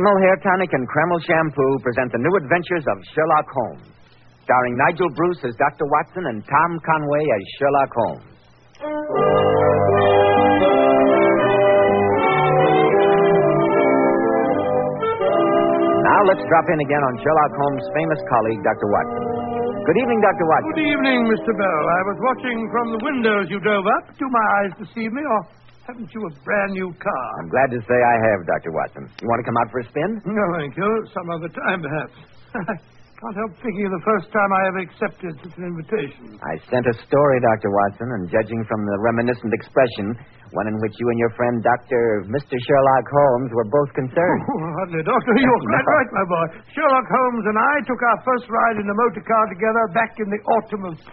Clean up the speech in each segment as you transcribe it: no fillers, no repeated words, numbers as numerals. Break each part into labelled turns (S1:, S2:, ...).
S1: Kreml Hair Tonic and Kreml Shampoo present the new adventures of Sherlock Holmes, starring Nigel Bruce as Dr. Watson and Tom Conway as Sherlock Holmes. Now let's drop in again on Sherlock Holmes' famous colleague, Dr. Watson. Good evening, Dr. Watson.
S2: Good evening, Mr. Bell. I was watching from the windows you drove up. Do my eyes deceive me, or haven't you a brand new car?
S1: I'm glad to say I have, Dr. Watson. You want to come out for a spin?
S2: No, thank you. Some other time, perhaps. I can't help thinking of the first time I ever accepted such an invitation.
S1: I sent a story, Dr. Watson, and judging from the reminiscent expression, one in which you and your friend Mr. Sherlock Holmes were both concerned.
S2: Oh, hardly, Doctor. You're quite right, my boy. Sherlock Holmes and I took our first ride in a motor car together back in the autumn of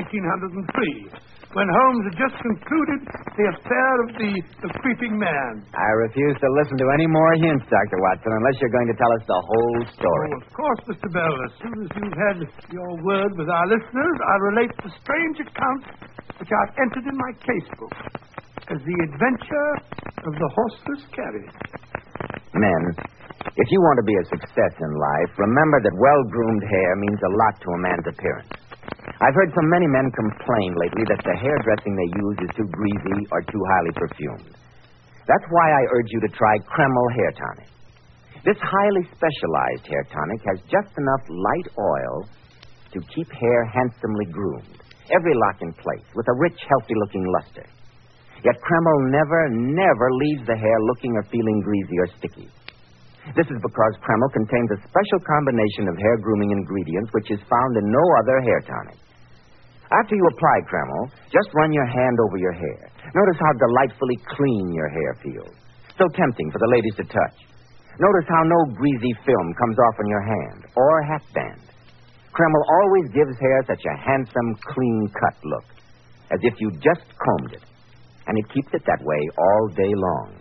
S2: 1903. When Holmes had just concluded the affair of the creeping man.
S1: I refuse to listen to any more hints, Dr. Watson, unless you're going to tell us the whole story.
S2: Oh, of course, Mr. Bell. As soon as you've had your word with our listeners, I'll relate the strange account which I've entered in my casebook as the adventure of the horseless carriage.
S1: Men, if you want to be a success in life, remember that well-groomed hair means a lot to a man's appearance. I've heard so many men complain lately that the hairdressing they use is too greasy or too highly perfumed. That's why I urge you to try Kreml Hair Tonic. This highly specialized hair tonic has just enough light oil to keep hair handsomely groomed, every lock in place, with a rich, healthy-looking luster. Yet Kreml never leaves the hair looking or feeling greasy or sticky. This is because Kreml contains a special combination of hair grooming ingredients which is found in no other hair tonic. After you apply Kreml, just run your hand over your hair. Notice how delightfully clean your hair feels. So tempting for the ladies to touch. Notice how no greasy film comes off on your hand or hat band. Kreml always gives hair such a handsome, clean-cut look, as if you just combed it. And it keeps it that way all day long.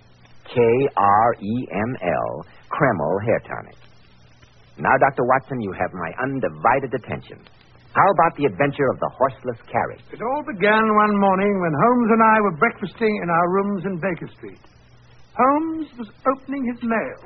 S1: Kreml, Kreml Hair Tonic. Now, Dr. Watson, you have my undivided attention. How about the adventure of the horseless carriage?
S2: It all began one morning when Holmes and I were breakfasting in our rooms in Baker Street. Holmes was opening his mail.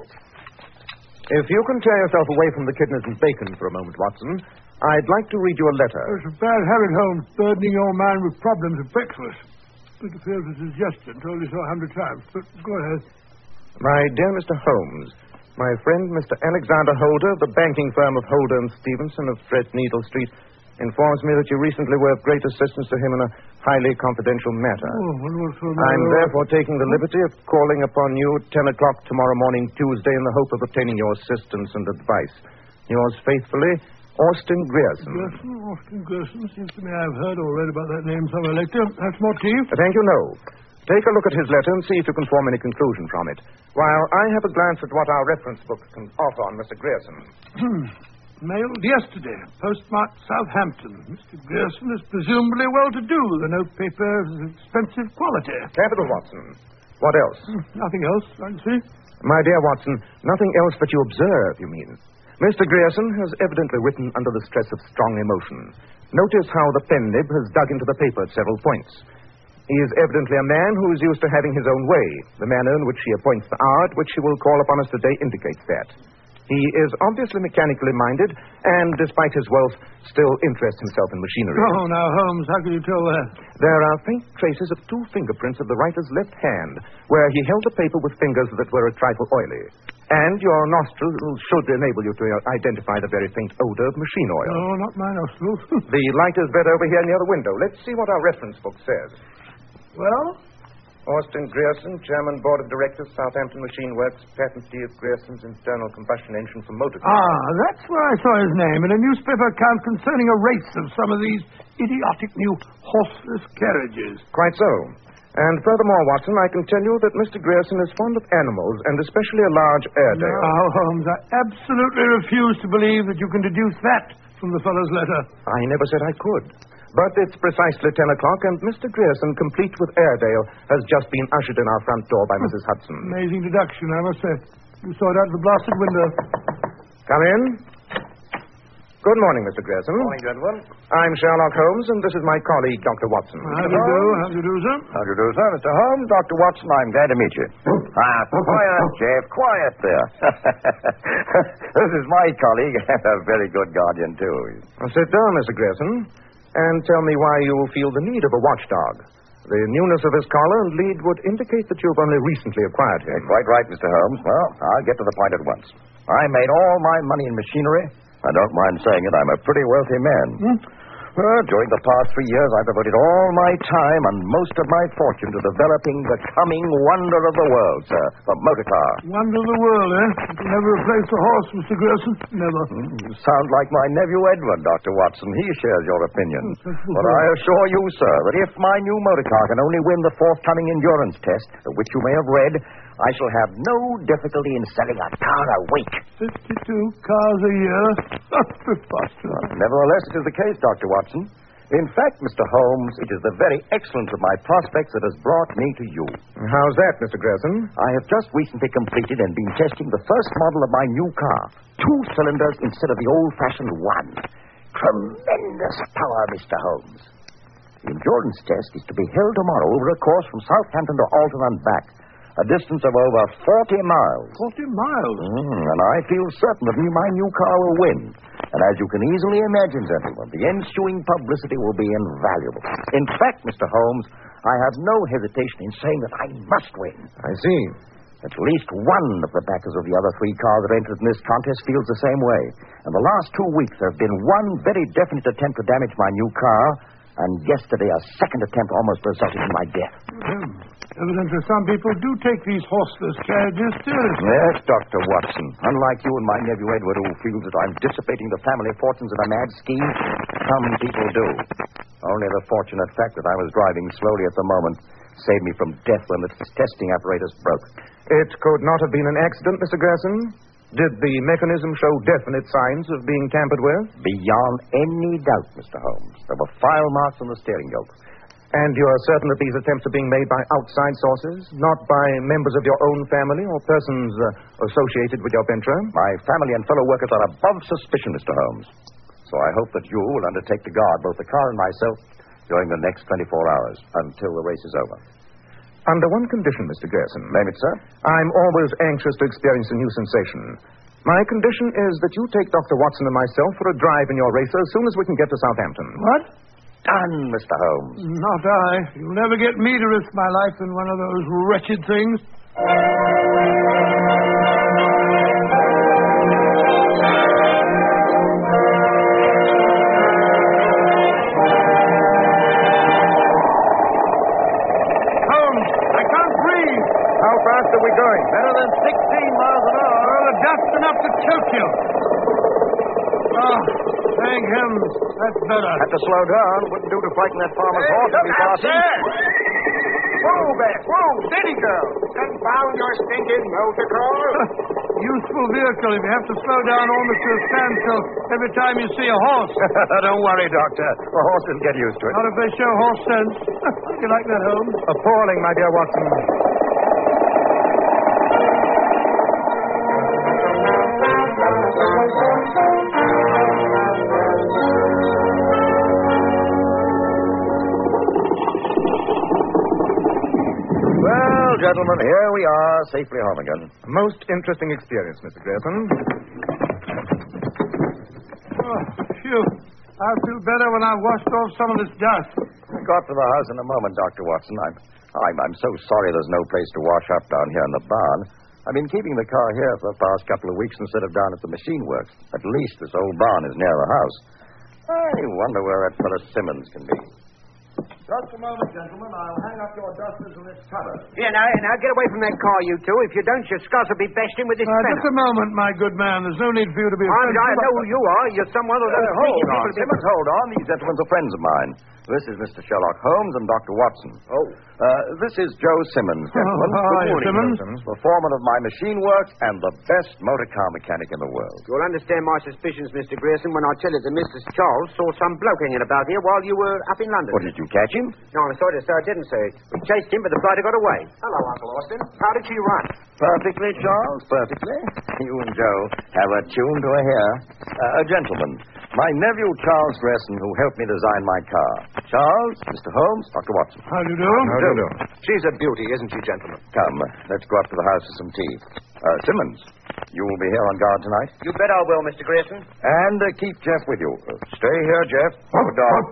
S3: If you can tear yourself away from the kidneys and bacon for a moment, Watson, I'd like to read you a letter.
S2: It's a bad habit, Holmes, burdening your mind with problems at breakfast. It appears a suggestion, told you so 100 times. But go ahead.
S3: My dear Mr. Holmes, my friend Mr. Alexander Holder of the banking firm of Holder and Stevenson of Threadneedle Street informs me that you recently were of great assistance to him in a highly confidential matter. I'm therefore taking the liberty of calling upon you at 10 o'clock tomorrow morning, Tuesday, in the hope of obtaining your assistance and advice. Yours faithfully, Austin Grierson.
S2: Austin Grierson. Seems to me I've heard or read about that name somewhere later. That's more to you.
S3: Thank you, no. Take a look at his letter and see if you can form any conclusion from it, while I have a glance at what our reference book can offer on Mr. Grierson.
S2: Mailed yesterday. Postmarked Southampton. Mr. Grierson is presumably well-to-do. The note paper is expensive quality.
S3: Capital, Watson. What else?
S2: Nothing else, I see.
S3: My dear Watson, nothing else that you observe, you mean. Mr. Grierson has evidently written under the stress of strong emotion. Notice how the pen nib has dug into the paper at several points. He is evidently a man who is used to having his own way. The manner in which he appoints the hour at which he will call upon us today indicates that. He is obviously mechanically minded, and despite his wealth, still interests himself in machinery.
S2: Oh, now, Holmes, how can you tell that?
S3: There are faint traces of 2 fingerprints of the writer's left hand, where he held the paper with fingers that were a trifle oily. And your nostrils should enable you to identify the very faint odor of machine oil.
S2: No, not my nostrils.
S3: The light is better over here near the window. Let's see what our reference book says.
S2: Well?
S3: Austin Grierson, Chairman, Board of Directors, Southampton Machine Works, patentee of Grierson's internal combustion engine for motor cars.
S2: Ah, that's where I saw his name, in a newspaper account concerning a race of some of these idiotic new horseless carriages.
S3: Quite so. And furthermore, Watson, I can tell you that Mr. Grierson is fond of animals, and especially a large Airedale.
S2: Now, Holmes, I absolutely refuse to believe that you can deduce that from the fellow's letter.
S3: I never said I could. But it's precisely 10 o'clock, and Mr. Grierson, complete with Airedale, has just been ushered in our front door by Mrs. Hudson.
S2: Amazing deduction, I must say. You saw it out of the blasted window.
S3: Come in. Good morning, Mr. Grierson.
S4: Morning, gentlemen.
S3: I'm Sherlock Holmes, and this is my colleague, Dr. Watson.
S2: How do you do? How do you do, sir?
S4: How do you do, sir? Mr. Holmes, Dr. Watson, I'm glad to meet you. Quiet, Jeff, quiet there. This is my colleague, and a very good guardian, too.
S3: Sit down, Mr. Grierson, and tell me why you feel the need of a watchdog. The newness of his collar and lead would indicate that you've only recently acquired him.
S4: Quite right, Mr. Holmes. Well, I'll get to the point at once. I made all my money in machinery. I don't mind saying it, I'm a pretty wealthy man. During the past 3 years, I've devoted all my time and most of my fortune to developing the coming wonder of the world, sir, the motor car.
S2: Wonder of the world, eh? You can never replace a horse, Mr. Grierson. Never.
S4: You sound like my nephew Edward, Dr. Watson. He shares your opinion. But I assure you, sir, that if my new motor car can only win the forthcoming endurance test, of which you may have read, I shall have no difficulty in selling a car a week.
S2: 52 cars a year? Preposterous.
S4: Nevertheless, it is the case, Dr. Watson. In fact, Mr. Holmes, it is the very excellence of my prospects that has brought me to you.
S3: How's that, Mr. Grierson?
S4: I have just recently completed and been testing the first model of my new car. 2 cylinders instead of the old-fashioned one. Tremendous power, Mr. Holmes. The endurance test is to be held tomorrow over a course from Southampton to Alton and back. A distance of over 40 miles.
S2: 40 miles?
S4: And I feel certain that my new car will win. And as you can easily imagine, gentlemen, the ensuing publicity will be invaluable. In fact, Mr. Holmes, I have no hesitation in saying that I must win.
S3: I see.
S4: At least one of the backers of the other 3 cars that entered in this contest feels the same way. And the last 2 weeks there have been one very definite attempt to damage my new car, and yesterday a second attempt almost resulted in my death.
S2: Evidently, some people do take these horseless carriages seriously.
S4: Yes, Dr. Watson. Unlike you and my nephew Edward, who feels that I'm dissipating the family fortunes in a mad scheme, some people do. Only the fortunate fact that I was driving slowly at the moment saved me from death when the testing apparatus broke.
S3: It could not have been an accident, Mr. Grierson? Did the mechanism show definite signs of being tampered with?
S4: Beyond any doubt, Mr. Holmes. There were file marks on the steering yoke.
S3: And you're certain that these attempts are being made by outside sources, not by members of your own family or persons associated with your venture?
S4: My family and fellow workers are above suspicion, Mr. Holmes. So I hope that you will undertake to guard both the car and myself during the next 24 hours until the race is over.
S3: Under one condition, Mr. Grierson.
S4: Name it, sir?
S3: I'm always anxious to experience a new sensation. My condition is that you take Dr. Watson and myself for a drive in your racer as soon as we can get to Southampton.
S2: What?
S4: Done, Mr. Holmes.
S2: Not I. You'll never get me to risk my life in one of those wretched things. Holmes, I can't breathe.
S3: How fast are we going?
S4: Better than 16 miles an hour.
S2: Oh, the dust enough to choke you. Oh, thank heavens. That's better.
S4: Have to slow down. Wouldn't do to frighten that farmer's horse if we pass him.
S5: Whoa, Beth. Whoa, steady, girl. Confound your stinking motor car.
S2: Useful vehicle if you have to slow down almost to a standstill every time you see a horse.
S4: Don't worry, Doctor. The horse will get used to it.
S2: Not if they show horse sense. You like that, Holmes?
S3: Appalling, my dear Watson.
S4: Well, gentlemen, here we are, safely home again.
S3: A most interesting experience, Mr. Grierson.
S2: Oh, phew. I'll feel better when I've washed off some of this dust.
S4: We'll go up to the house in a moment, Dr. Watson. I'm so sorry there's no place to wash up down here in the barn. I've been keeping the car here for the past couple of weeks instead of down at the machine works. At least this old barn is near the house. I wonder where that fellow Simmons can be. Just a moment, gentlemen. I'll hang up your dusters in this cupboard.
S5: Yeah, now get away from that car, you two. If you don't, your scuds will be bashed in with this
S2: Just
S5: spanner.
S2: a moment, my good man. There's no need for you to be
S5: I
S2: offensive.
S5: know who you are. You're some one of those
S4: Hold
S5: sneaky
S4: on,
S5: people.
S4: Simmons, hold on. These gentlemen are friends of mine. This is Mr. Sherlock Holmes and Dr. Watson.
S5: Oh.
S4: This is Joe Simmons, gentlemen.
S2: how are you,
S4: Good morning,
S2: Simmons?
S4: The foreman of my machine works and the best motor car mechanic in the world.
S5: You'll understand my suspicions, Mr. Grierson, when I tell you that Mrs. Charles saw some bloke hanging about here while you were up in London.
S4: What, did you catch him?
S5: No, I'm sorry to say I didn't, sir. We chased him, but the blighter got away. Hello, Uncle Austin. How did she run?
S4: Perfectly, Charles, perfectly. You and Joe have a tune to a hair. Gentlemen, My nephew, Charles Gresson, who helped me design my car. Charles, Mr. Holmes, Dr. Watson.
S2: How do you do?
S3: How do you do?
S5: She's a beauty, isn't she, gentlemen?
S4: Come, let's go up to the house for some tea. Simmons, you will be here on guard tonight?
S5: You bet I will, Mr. Grayson.
S4: And keep Jeff with you. Stay here, Jeff. Good dog.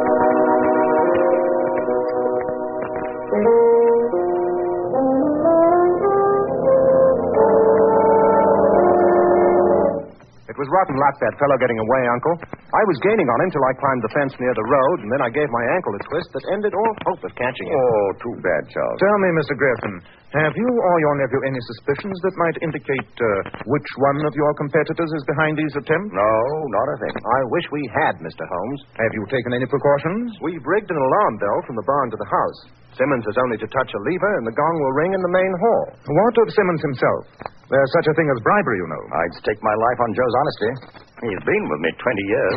S3: It was rotten luck, that fellow getting away, Uncle. I was gaining on him till I climbed the fence near the road, and then I gave my ankle a twist that ended all hope of catching him.
S4: Oh, too bad, Charles.
S3: Tell me, Mr. Grayson, have you or your nephew any suspicions that might indicate which one of your competitors is behind these attempts?
S4: No, not a thing.
S3: I wish we had, Mr. Holmes. Have you taken any precautions? We've rigged an alarm bell from the barn to the house. Simmons has only to touch a lever, and the gong will ring in the main hall. What of Simmons himself? There's such a thing as bribery, you know.
S4: I'd stake my life on Joe's honesty. He's been with me 20 years.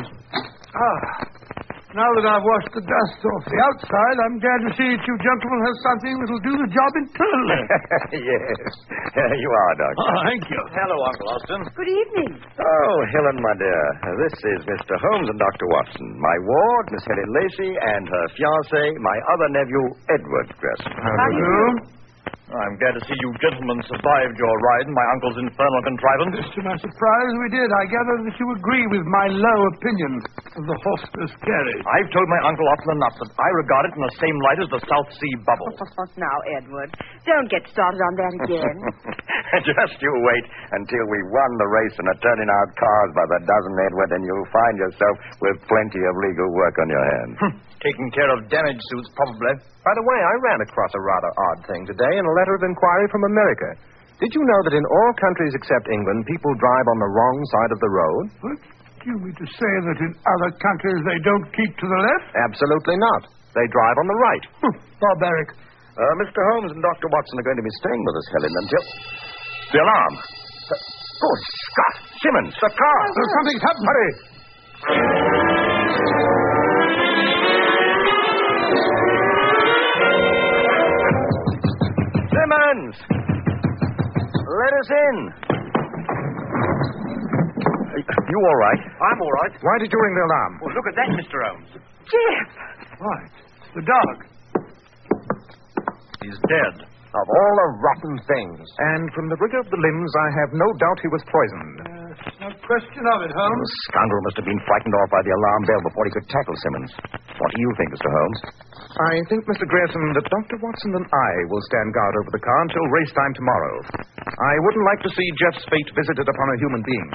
S2: Now that I've washed the dust off the outside, I'm glad to see that you gentlemen have something that'll do the job internally.
S4: Yes. You are, Doctor.
S2: Oh, thank you.
S4: Hello, Uncle Austin.
S6: Good evening.
S4: Oh, Helen, my dear. This is Mr. Holmes and Dr. Watson. My ward, Miss Helen Lacey, and her fiancé, my other nephew, Edward Gresson.
S2: How do you do?
S7: I'm glad to see you gentlemen survived your ride in my uncle's infernal contrivance.
S2: To my surprise, we did. I gather that you agree with my low opinion of the horseless carriage.
S7: I've told my uncle often enough that I regard it in the same light as the South Sea bubble.
S6: Now, Edward, don't get started on that again.
S4: Just you wait until we won the race and are turning out cars by the dozen, Edward, and you'll find yourself with plenty of legal work on your hands.
S7: Taking care of damage suits, probably.
S3: By the way, I ran across a rather odd thing today in a letter of inquiry from America. Did you know that in all countries except England, people drive on the wrong side of the road?
S2: What? Do you mean to say that in other countries they don't keep to the left?
S3: Absolutely not. They drive on the right.
S2: Barbaric.
S4: Mr. Holmes and Dr. Watson are going to be staying with us, Helen, until... The alarm. Good Scott! Simmons, the car!
S2: Something's happened.
S3: Hurry!
S4: Simmons! Let us in. You all right?
S5: I'm all right.
S3: Why did you ring the alarm?
S5: Well, look at that, Mr. Holmes.
S6: Jeff!
S2: Right. The dog.
S7: He's dead.
S3: Of all the rotten things. And from the rigor of the limbs, I have no doubt he was poisoned.
S2: No question of it, Holmes.
S4: The scoundrel must have been frightened off by the alarm bell before he could tackle Simmons. What do you think, Mr. Holmes?
S3: I think, Mr. Grayson, that Dr. Watson and I will stand guard over the car until race time tomorrow. I wouldn't like to see Jeff's fate visited upon a human being.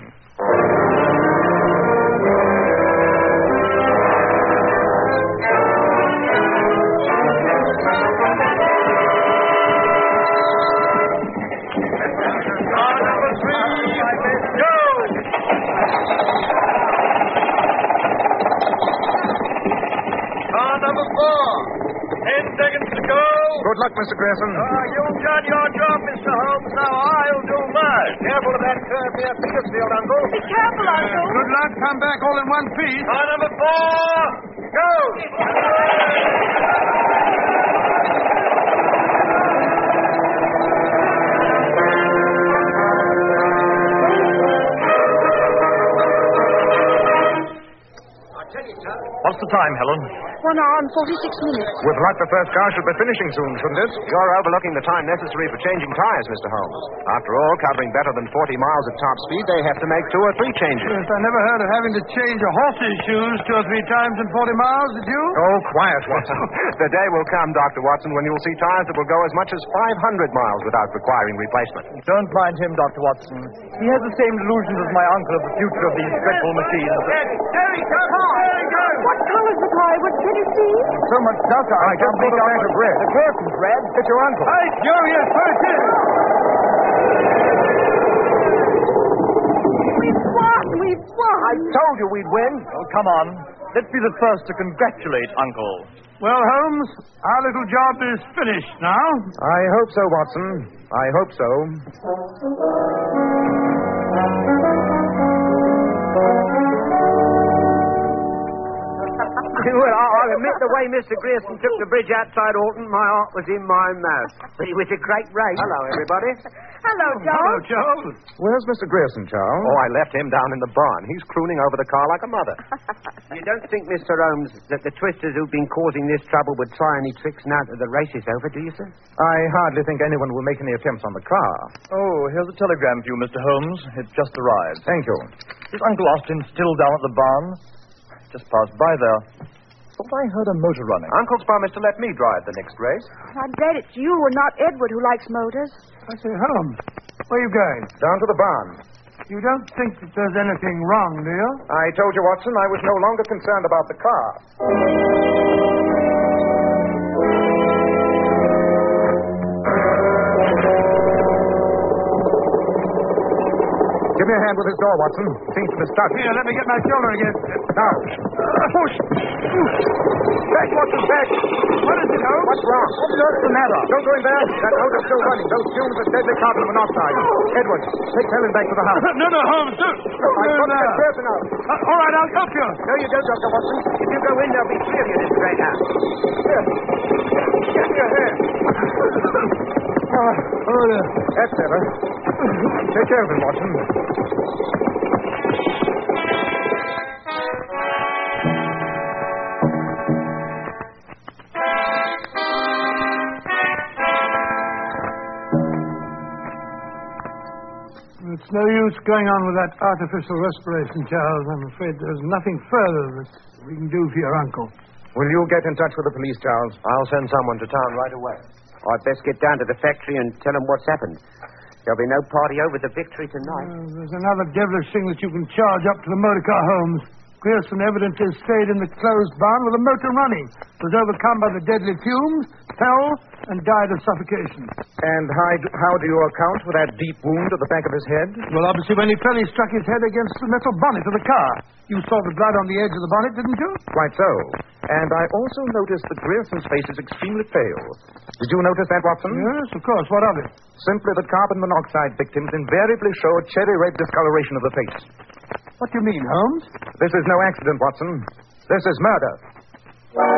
S3: Good luck, Mr. Grayson.
S4: You've done your job, Mr. Holmes. Now I'll do mine. Careful of that curve near Petersfield, Uncle.
S6: Be careful, Uncle.
S2: Good luck. Come back all in one piece.
S4: Car number 4, go!
S7: What's the time, Helen?
S6: 1 hour and 46 minutes.
S3: With luck, the first car should be finishing soon, shouldn't it? You're overlooking the time necessary for changing tires, Mr. Holmes. After all, covering better than 40 miles at top speed, they have to make 2 or 3 changes.
S2: Yes, I never heard of having to change a horse's shoes 2 or 3 times in 40 miles, did you?
S3: Oh, quiet, Watson. The day will come, Dr. Watson, when you'll see tires that will go as much as 500 miles without requiring replacement.
S7: Don't mind him, Dr. Watson. He has the same delusions as my uncle of the future of these dreadful machines.
S2: Terry, come on!
S6: What color's the tie? What can you see?
S7: So much dust, I
S3: just made a batch of bread.
S7: The curtain's red.
S3: It's your uncle.
S2: Hey, Joey, first in!
S6: We've won! We've won!
S7: I told you we'd win. Oh, come on. Let's be the first to congratulate Uncle.
S2: Well, Holmes, our little job is finished now.
S3: I hope so, Watson. I hope so.
S5: Well, me admit the way Mr. Grierson took the bridge outside Alton, my heart was in my mouth. But it was a great race. Hello, everybody.
S6: Hello,
S2: Hello,
S6: Joel.
S2: Charles.
S3: Where's Mr. Grierson, Charles?
S4: Oh, I left him down in the barn. He's crooning over the car like a mother.
S5: You don't think, Mr. Holmes, that the twisters who've been causing this trouble would try any tricks now that the race is over, do you, sir?
S3: I hardly think anyone will make any attempts on the car.
S7: Oh, here's a telegram for you, Mr. Holmes. It just arrived.
S3: Thank you.
S7: Is Uncle Austin still down at the barn? Just passed by there. Thought I heard a motor running.
S4: Uncle's promised to let me drive the next race.
S6: I'm glad it's you and not Edward who likes motors.
S2: I say, Holmes, where are you going?
S3: Down to the barn.
S2: You don't think that there's anything wrong, do you?
S3: I told you, Watson, I was no longer concerned about the car. Give me a hand with this door, Watson. Seems to be stuck.
S2: Here, let me get my shoulder against it.
S3: Now.
S2: Push.
S3: Back, Watson, back.
S2: What is it, Holmes?
S3: What's wrong? What's the matter? Don't go in there. That motor's still running. Those fumes are deadly carbon monoxide. Edward, take Helen back to the house.
S2: No, Holmes, don't
S3: I've
S2: go
S3: got to
S2: there.
S3: get Grierson out.
S2: All right, I'll help you.
S5: No, you don't, Dr. Watson. If you go in, there'll be three of you in this great house.
S3: Here. Give me your hand.
S2: Oh, there.
S3: That's better. Take care of him, Watson.
S2: It's no use going on with that artificial respiration, Charles. I'm afraid there's nothing further that we can do for your uncle.
S3: Will you get in touch with the police, Charles?
S4: I'll send someone to town right away.
S5: I'd best get down to the factory and tell them what's happened. There'll be no party over the victory tonight.
S2: There's another devilish thing that you can charge up to the motor car, Holmes. Grierson evidently stayed in the closed barn with the motor running, was overcome by the deadly fumes, fell, and died of suffocation.
S3: And how do you account for that deep wound at the back of his head?
S2: Well, obviously, when he fell, he struck his head against the metal bonnet of the car. You saw the blood on the edge of the bonnet, didn't you?
S3: Quite so. And I also noticed that Grierson's face is extremely pale. Did you notice that, Watson?
S2: Yes, of course. What of it?
S3: Simply that carbon monoxide victims invariably show a cherry-red discoloration of the face.
S2: What do you mean, Holmes?
S3: This is no accident, Watson. This is murder.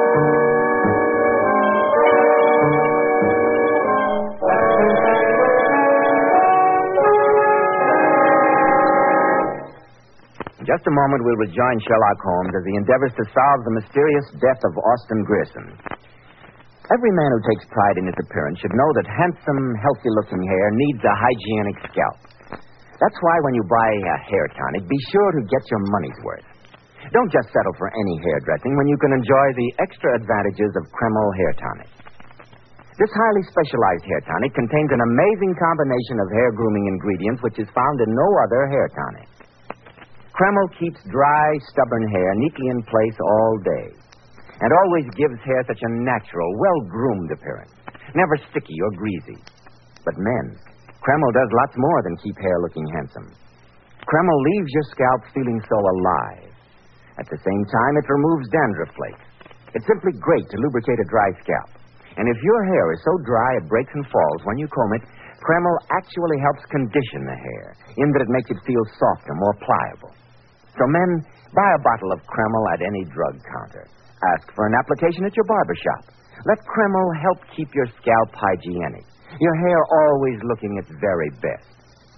S1: In just a moment, we'll rejoin Sherlock Holmes as he endeavors to solve the mysterious death of Austin Grierson. Every man who takes pride in his appearance should know that handsome, healthy-looking hair needs a hygienic scalp. That's why when you buy a hair tonic, be sure to get your money's worth. Don't just settle for any hairdressing when you can enjoy the extra advantages of Kreml Hair Tonic. This highly specialized hair tonic contains an amazing combination of hair grooming ingredients which is found in no other hair tonic. Kreml keeps dry, stubborn hair neatly in place all day and always gives hair such a natural, well-groomed appearance, never sticky or greasy. But men, Kreml does lots more than keep hair looking handsome. Kreml leaves your scalp feeling so alive. At the same time, it removes dandruff flakes. It's simply great to lubricate a dry scalp. And if your hair is so dry it breaks and falls when you comb it, Kreml actually helps condition the hair, in that it makes it feel softer, more pliable. So men, buy a bottle of Kreml at any drug counter. Ask for an application at your barber shop. Let Kreml help keep your scalp hygienic. Your hair always looking its very best.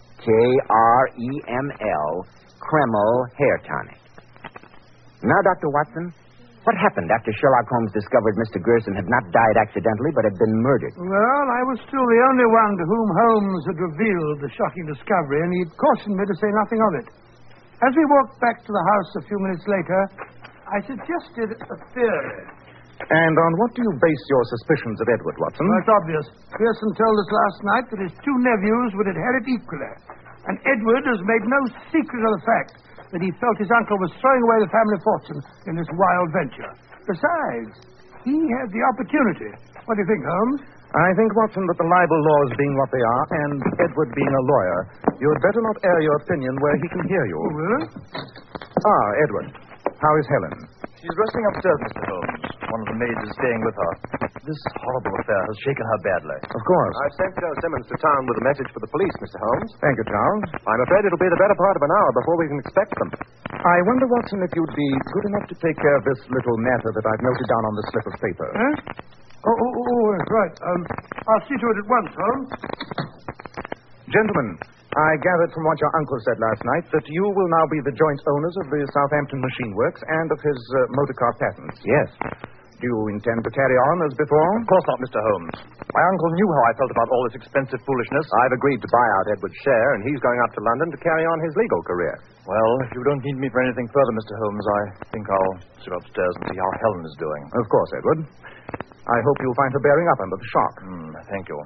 S1: Kreml, Kreml Hair Tonic. Now, Dr. Watson, what happened after Sherlock Holmes discovered Mr. Grierson had not died accidentally but had been murdered?
S2: Well, I was still the only one to whom Holmes had revealed the shocking discovery, and he'd cautioned me to say nothing of it. As we walked back to the house a few minutes later, I suggested a theory.
S3: And on what do you base your suspicions of Edward, Watson?
S2: Well, it's obvious. Grierson told us last night that his two nephews would inherit equally. And Edward has made no secret of the fact that he felt his uncle was throwing away the family fortune in this wild venture. Besides, he had the opportunity. What do you think, Holmes?
S3: I think, Watson, that the libel laws being what they are, and Edward being a lawyer, you had better not air your opinion where he can hear you.
S2: Oh, really?
S3: Ah, Edward. How is Helen?
S7: She's resting upstairs, Mr. Holmes. One of the maids is staying with her. This horrible affair has shaken her badly.
S3: Of course.
S4: I've sent Joe Simmons to town with a message for the police, Mr. Holmes.
S3: Thank you, Charles.
S4: I'm afraid it'll be the better part of an hour before we can expect them.
S3: I wonder, Watson, if you'd be good enough to take care of this little matter that I've noted down on this slip of paper.
S2: Huh? Yes, right. I'll see to it at once, Holmes.
S3: Gentlemen, I gathered from what your uncle said last night that you will now be the joint owners of the Southampton Machine Works and of his motor car patents.
S1: Yes.
S3: Do you intend to carry on as before?
S7: Of course not, Mr. Holmes. My uncle knew how I felt about all this expensive foolishness.
S8: I've agreed to buy out Edward's share, and he's going up to London to carry on his legal career.
S7: Well, if you don't need me for anything further, Mr. Holmes, I think I'll sit upstairs and see how Helen is doing.
S3: Of course, Edward. I hope you'll find her bearing up under the shock.
S7: Thank you.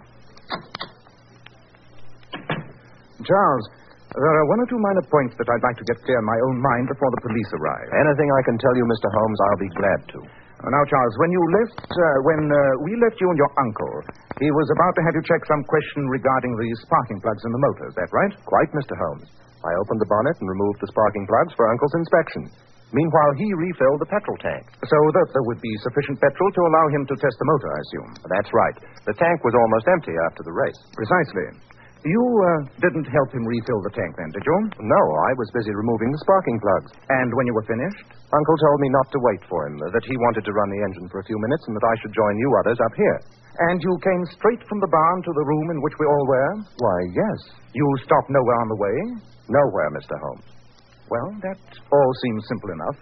S3: Charles, there are one or two minor points that I'd like to get clear in my own mind before the police arrive.
S8: Anything I can tell you, Mr. Holmes, I'll be glad to.
S3: Now, Charles, when we left you and your uncle, he was about to have you check some question regarding the sparking plugs in the motor. Is that right?
S8: Quite, Mr. Holmes. I opened the bonnet and removed the sparking plugs for Uncle's inspection. Meanwhile, he refilled the petrol tank.
S3: So that there would be sufficient petrol to allow him to test the motor, I assume.
S8: That's right. The tank was almost empty after the race.
S3: Precisely. You didn't help him refill the tank then, did you?
S8: No, I was busy removing the sparking plugs.
S3: And when you were finished?
S8: Uncle told me not to wait for him, that he wanted to run the engine for a few minutes and that I should join you others up here.
S3: And you came straight from the barn to the room in which we all were?
S8: Why, yes.
S3: You stopped nowhere on the way?
S8: Nowhere, Mr. Holmes.
S3: Well, that all seems simple enough.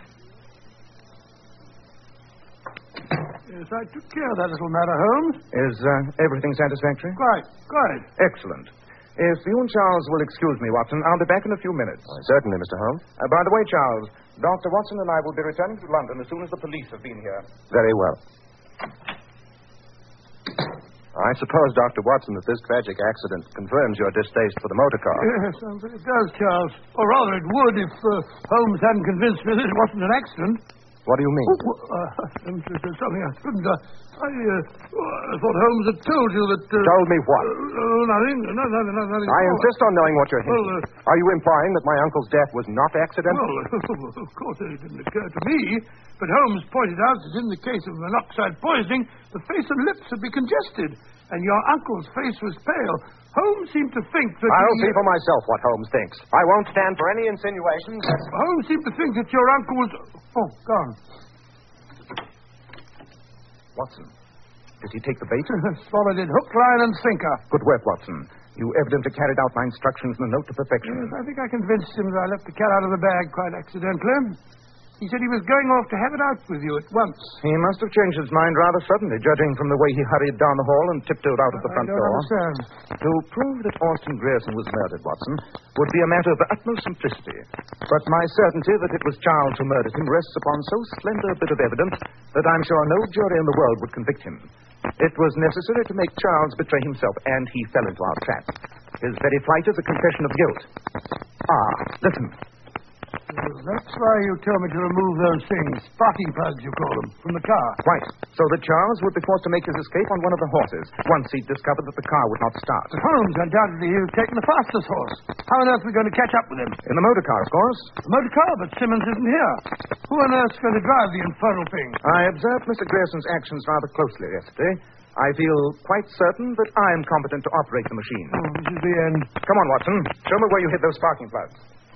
S2: Yes, I took care of that little matter, Holmes.
S3: Is everything satisfactory?
S2: Quite.
S3: Excellent. If you and Charles will excuse me, Watson, I'll be back in a few minutes.
S8: Certainly, Mr. Holmes.
S3: By the way, Charles, Dr. Watson and I will be returning to London as soon as the police have been here.
S8: Very well. I suppose, Dr. Watson, that this tragic accident confirms your distaste for the motor car.
S2: Yes, it does, Charles. Or rather, it would if Holmes hadn't convinced me that it wasn't an accident.
S8: What do you mean?
S2: There's something I couldn't. I thought Holmes had told you that.
S8: Told me what?
S2: Nothing. Nothing.
S8: I insist on knowing what you're hinting. Are you implying that my uncle's death was not accidental?
S2: Well, of course, it didn't occur to me. But Holmes pointed out that in the case of monoxide poisoning, the face and lips would be congested, and your uncle's face was pale. Holmes seemed to think that.
S8: I'll see for myself what Holmes thinks. I won't stand for any insinuations.
S2: Holmes seemed to think that your uncle was. Oh, gone.
S3: Watson, did he take the bait?
S2: Swallowed it hook, line, and sinker.
S3: Good work, Watson. You evidently carried out my instructions in a note to perfection.
S2: Yes, I think I convinced him that I left the cat out of the bag quite accidentally. He said he was going off to have it out with you at once.
S3: He must have changed his mind rather suddenly, judging from the way he hurried down the hall and tiptoed out of the front door.
S2: I don't understand.
S3: To prove that Austin Grierson was murdered, Watson, would be a matter of the utmost simplicity. But my certainty that it was Charles who murdered him rests upon so slender a bit of evidence that I'm sure no jury in the world would convict him. It was necessary to make Charles betray himself, and he fell into our trap. His very flight is a confession of guilt. Listen.
S2: That's why you told me to remove those things, sparking plugs, you call them, from the car.
S3: Quite. So that Charles would be forced to make his escape on one of the horses, once he'd discovered that the car would not start.
S2: But Holmes, undoubtedly, he'd taken the fastest horse. How on earth are we going to catch up with him?
S3: In the motor car, of course.
S2: The motor car, but Simmons isn't here. Who on earth's going to drive the infernal thing?
S3: I observed Mr. Grierson's actions rather closely yesterday. I feel quite certain that I am competent to operate the machine.
S2: Oh, this is the end.
S3: Come on, Watson. Show me where you hid those sparking plugs.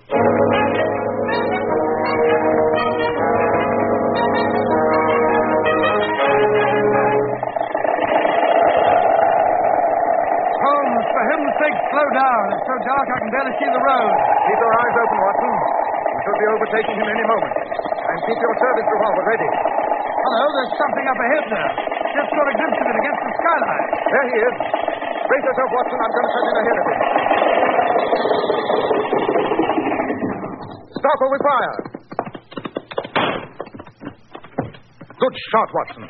S2: Holmes, for heaven's sake, slow down. It's so dark I can barely see the road.
S3: Keep your eyes open, Watson. We should be overtaking him any moment. And keep your service revolver ready.
S2: Hello, there's something up ahead there. Just got a glimpse of it against the skyline.
S3: There he is. Brace yourself, Watson. I'm going to send in ahead of him. Stop or we fire. Good shot, Watson.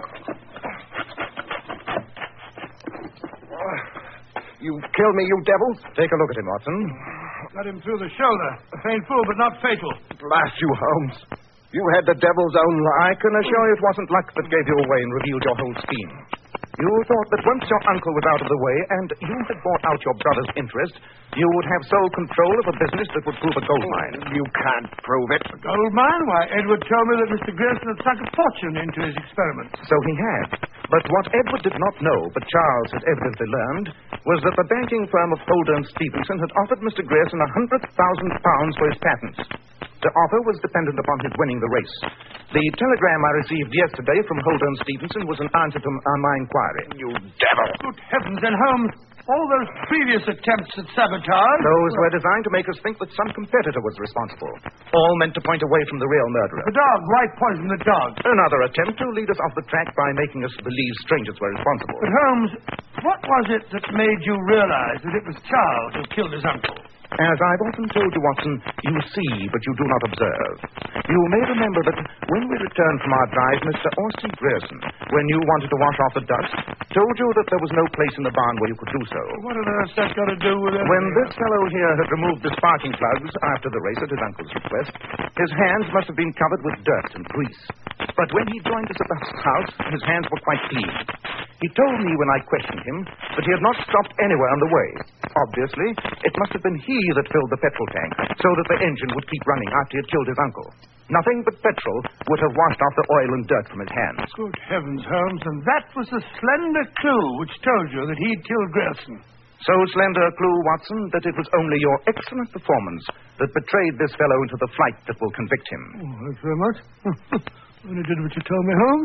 S8: You killed me, you devils.
S3: Take a look at him, Watson.
S2: Got him through the shoulder. Painful, but not fatal.
S8: Blast you, Holmes. You had the devil's own luck.
S3: I can assure you it wasn't luck that gave you away and revealed your whole scheme. You thought that once your uncle was out of the way and you had bought out your brother's interest, you would have sole control of a business that would prove a gold mine.
S8: You can't prove it.
S2: A gold mine? Why, Edward told me that Mr. Grierson had sunk a fortune into his experiment.
S3: So he had. But what Edward did not know, but Charles had evidently learned, was that the banking firm of Holder and Stevenson had offered Mr. Grierson £100,000 for his patents. The offer was dependent upon his winning the race. The telegram I received yesterday from Holden Stevenson was an answer to my inquiry.
S4: You devil!
S2: Good heavens, and Holmes, all those previous attempts at sabotage...
S3: Those were designed to make us think that some competitor was responsible. All meant to point away from the real murderer.
S2: The dog. Why poison the dog?
S3: Another attempt to lead us off the track by making us believe strangers were responsible.
S2: But, Holmes, what was it that made you realize that it was Charles who killed his uncle?
S3: As I've often told you, Watson, you see, but you do not observe. You may remember that when we returned from our drive, Mr. Austin Grierson, when you wanted to wash off the dust, told you that there was no place in the barn where you could do so.
S2: What on earth's that got to do with it?
S3: When this fellow here had removed the sparking plugs after the race at his uncle's request, his hands must have been covered with dirt and grease. But when he joined us at the house, his hands were quite clean. He told me when I questioned him that he had not stopped anywhere on the way. Obviously, it must have been he that filled the petrol tank so that the engine would keep running after he had killed his uncle. Nothing but petrol would have washed off the oil and dirt from his hands.
S2: Good heavens, Holmes, and that was a slender clue which told you that he'd killed Grierson.
S3: So slender a clue, Watson, that it was only your excellent performance that betrayed this fellow into the flight that will convict him.
S2: Oh, thanks very much. Only did what you told me, Holmes.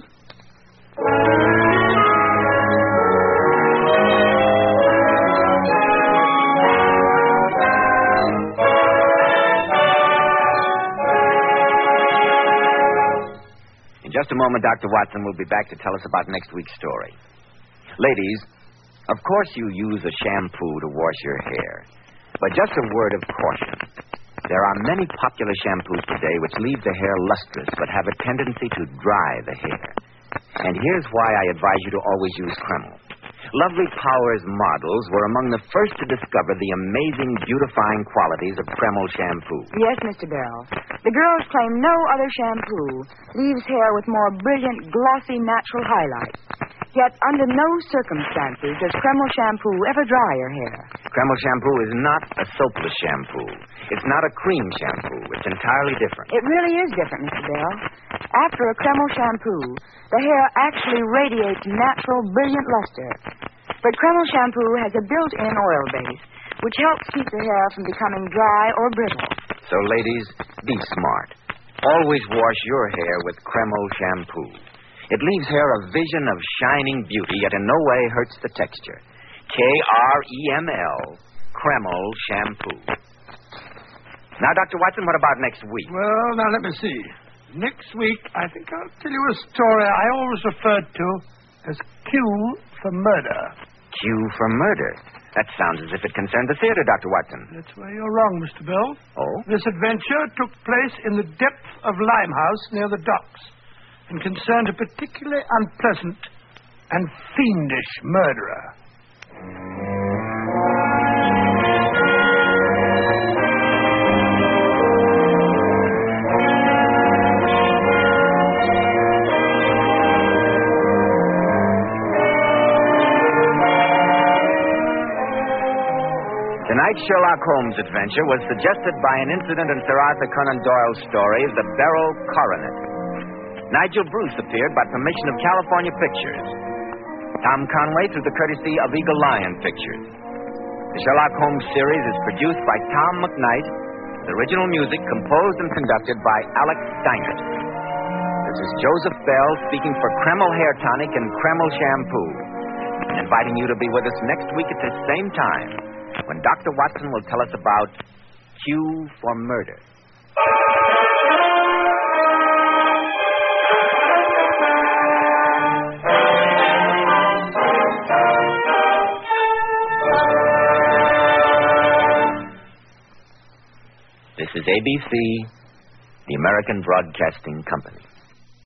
S1: In just a moment, Dr. Watson will be back to tell us about next week's story. Ladies, of course you use a shampoo to wash your hair. But just a word of caution. There are many popular shampoos today which leave the hair lustrous but have a tendency to dry the hair. And here's why I advise you to always use Kreml. Lovely Powers models were among the first to discover the amazing beautifying qualities of Kreml shampoo.
S6: Yes, Mr. Bell. The girls claim no other shampoo leaves hair with more brilliant, glossy, natural highlights. Yet, under no circumstances does Kreml shampoo ever dry your hair.
S1: Kreml shampoo is not a soapless shampoo. It's not a cream shampoo. It's entirely different.
S6: It really is different, Mr. Bell. After a Kreml shampoo, the hair actually radiates natural, brilliant luster. But Kreml shampoo has a built-in oil base, which helps keep the hair from becoming dry or brittle.
S1: So, ladies, be smart. Always wash your hair with Kreml shampoo. It leaves hair a vision of shining beauty, yet in no way hurts the texture. Kreml, Kreml shampoo. Now, Dr. Watson, what about next week?
S2: Well, now, let me see. Next week, I think I'll tell you a story I always referred to as Q for murder.
S1: Q for murder? That sounds as if it concerned the theater, Dr. Watson.
S2: That's where you're wrong, Mr. Bell.
S1: Oh?
S2: This adventure took place in the depth of Limehouse near the docks and concerned a particularly unpleasant and fiendish murderer.
S1: Tonight's Sherlock Holmes adventure was suggested by an incident in Sir Arthur Conan Doyle's story, The Beryl Coronet. Nigel Bruce appeared by permission of California Pictures. Tom Conway through the courtesy of Eagle Lion Pictures. The Sherlock Holmes series is produced by Tom McKnight, with original music composed and conducted by Alex Steiner. This is Joseph Bell speaking for Kreml Hair Tonic and Kreml Shampoo, and inviting you to be with us next week at this same time, when Dr. Watson will tell us about Q for murder. This is ABC, the American Broadcasting Company.